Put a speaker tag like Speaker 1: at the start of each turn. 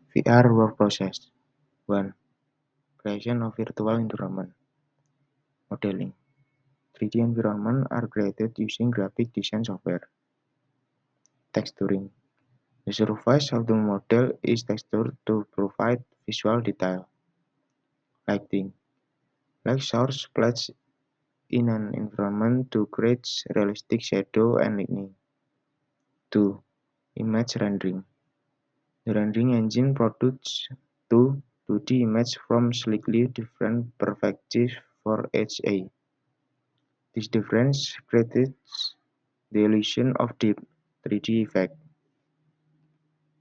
Speaker 1: VR work process. 1. Creation of virtual environment. Modeling. 3D environments are created using graphic design software. Texturing. The surface of the model is textured to provide visual detail. Lighting. Light source placed in an environment to create realistic shadow and lighting. 2. Image rendering. The rendering engine produces two 2D images from slightly different perspectives for each eye. This difference creates the illusion of deep 3D effect.